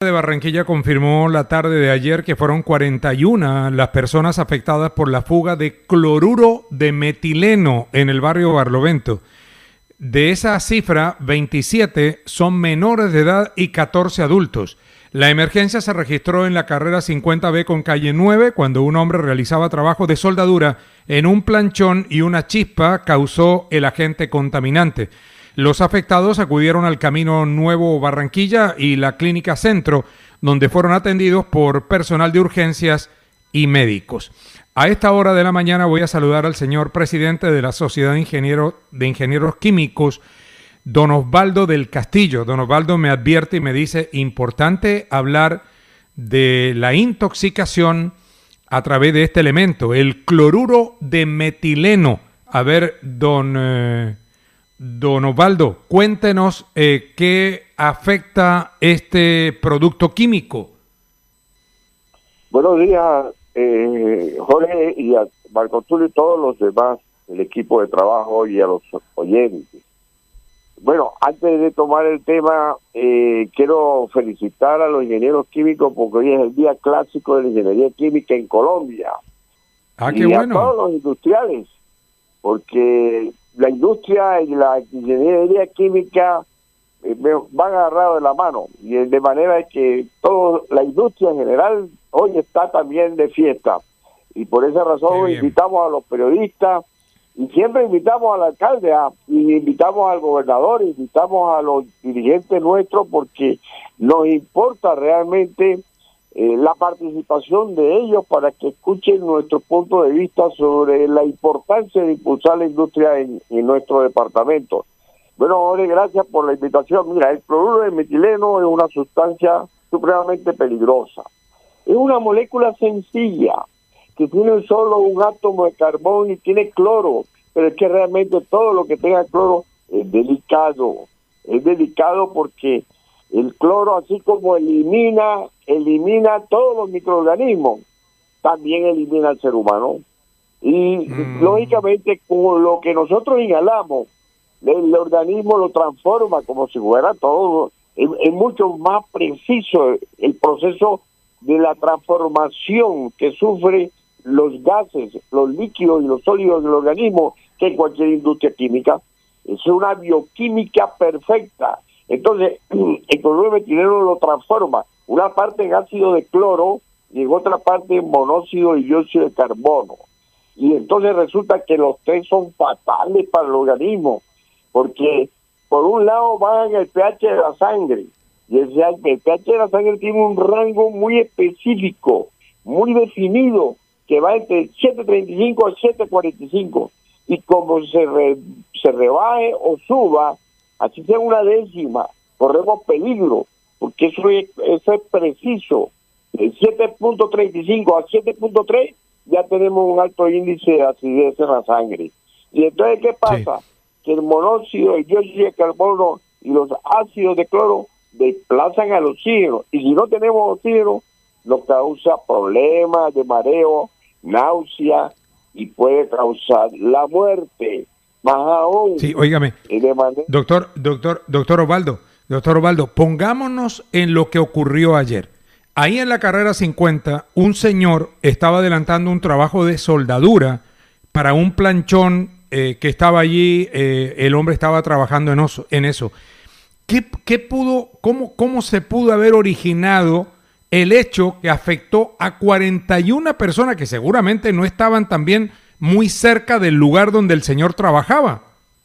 De Barranquilla confirmó la tarde de ayer que fueron 41 las personas afectadas por la fuga de cloruro de metileno en el barrio Barlovento. De esa cifra, 27 son menores de edad y 14 adultos. La emergencia se registró en la carrera 50B con calle 9 cuando un hombre realizaba trabajo de soldadura en un planchón y una chispa causó el agente contaminante. Los afectados acudieron al Camino Nuevo Barranquilla y la Clínica Centro, donde fueron atendidos por personal de urgencias y médicos. A esta hora de la mañana voy a saludar al señor presidente de la Sociedad de Ingenieros Químicos, don Osvaldo del Castillo. Don Osvaldo me advierte y me dice, importante hablar de la intoxicación a través de este elemento, el cloruro de metileno. A ver, Don Osvaldo, cuéntenos qué afecta este producto químico. Buenos días, Jorge, y a Marco Tulio y todos los demás del equipo de trabajo y a los oyentes. Bueno, antes de tomar el tema, quiero felicitar a los ingenieros químicos porque hoy es el día clásico de la ingeniería química en Colombia. Qué bueno. A todos los industriales, porque la industria y la ingeniería química van agarrados de la mano, y de manera que la industria en general hoy está también de fiesta, y por esa razón invitamos a los periodistas y siempre invitamos al alcalde y invitamos al gobernador, invitamos a los dirigentes nuestros porque nos importa realmente la participación de ellos para que escuchen nuestro punto de vista sobre la importancia de impulsar la industria en nuestro departamento. Bueno, Jorge, gracias por la invitación. Mira, el cloruro de metileno es una sustancia supremamente peligrosa. Es una molécula sencilla que tiene solo un átomo de carbón y tiene cloro, pero es que realmente todo lo que tenga cloro es delicado. Es delicado porque el cloro, así como elimina todos los microorganismos, también elimina al ser humano. Y lógicamente, con lo que nosotros inhalamos, el organismo lo transforma como si fuera todo. Es mucho más preciso el proceso de la transformación que sufre los gases, los líquidos y los sólidos del organismo que en cualquier industria química. Es una bioquímica perfecta. Entonces, el cloruro de metileno lo transforma, una parte en ácido de cloro y en otra parte en monóxido y dióxido de carbono. Y entonces resulta que los tres son fatales para el organismo, porque por un lado bajan el pH de la sangre, y el pH de la sangre tiene un rango muy específico, muy definido, que va entre 7.35 a 7.45, y como se rebaje o suba, así sea una décima, corremos peligro, porque eso es preciso. De 7.35 a 7.3 ya tenemos un alto índice de acidez en la sangre. Y entonces, ¿qué pasa? Sí. Que el monóxido, el dióxido de carbono y los ácidos de cloro desplazan al oxígeno. Y si no tenemos oxígeno, nos causa problemas de mareo, náusea y puede causar la muerte. Más aún. Sí, óigame, doctor Osvaldo, pongámonos en lo que ocurrió ayer. Ahí en la carrera 50, un señor estaba adelantando un trabajo de soldadura para un planchón que estaba allí. El hombre estaba trabajando en eso. ¿Cómo se pudo haber originado el hecho que afectó a 41 personas que seguramente no estaban también muy cerca del lugar donde el señor trabajaba?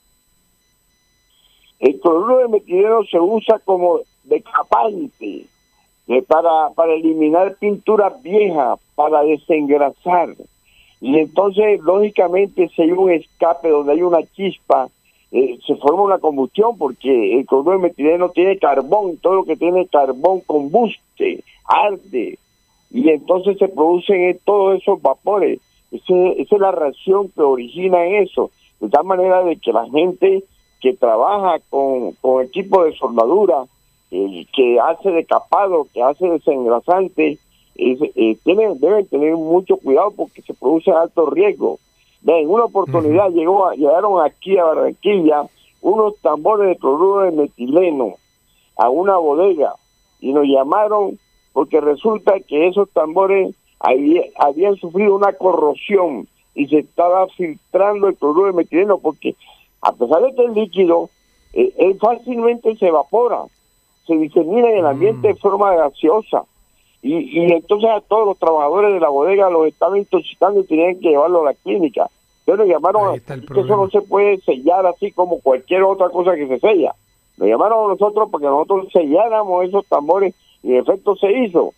El cloruro de metileno se usa como decapante para eliminar pinturas viejas, para desengrasar. Y entonces, lógicamente, si hay un escape donde hay una chispa, se forma una combustión, porque el cloruro de metileno tiene carbón, todo lo que tiene carbón combuste, arde, y entonces se producen todos esos vapores. Esa es la reacción que origina eso, de tal manera de que la gente que trabaja con equipo de soldadura, que hace decapado, que hace desengrasante, deben tener mucho cuidado porque se produce alto riesgo. En una oportunidad llegaron aquí a Barranquilla unos tambores de cloruro de metileno a una bodega, y nos llamaron porque resulta que esos tambores habían sufrido una corrosión y se estaba filtrando el cloruro de metileno, porque a pesar de que es líquido, él fácilmente se evapora, se disemina en el ambiente de forma gaseosa, y entonces a todos los trabajadores de la bodega los estaban intoxicando y tenían que llevarlo a la clínica. Entonces nos llamaron que eso no se puede sellar así como cualquier otra cosa que se sella. Nos llamaron a nosotros porque nosotros selláramos esos tambores, y en efecto se hizo,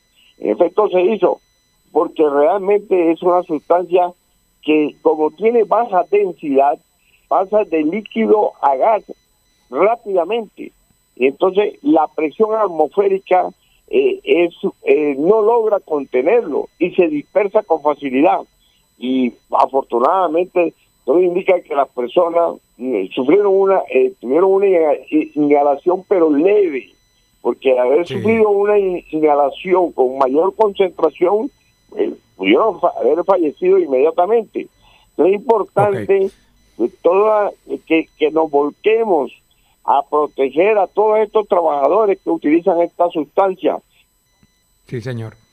porque realmente es una sustancia que, como tiene baja densidad, pasa de líquido a gas rápidamente. Entonces la presión atmosférica no logra contenerlo y se dispersa con facilidad. Y afortunadamente todo indica que las personas tuvieron una inhalación pero leve, porque al haber sufrido una inhalación con mayor concentración pudieron haber fallecido inmediatamente. Es importante que nos volquemos a proteger a todos estos trabajadores que utilizan esta sustancia. Sí, señor.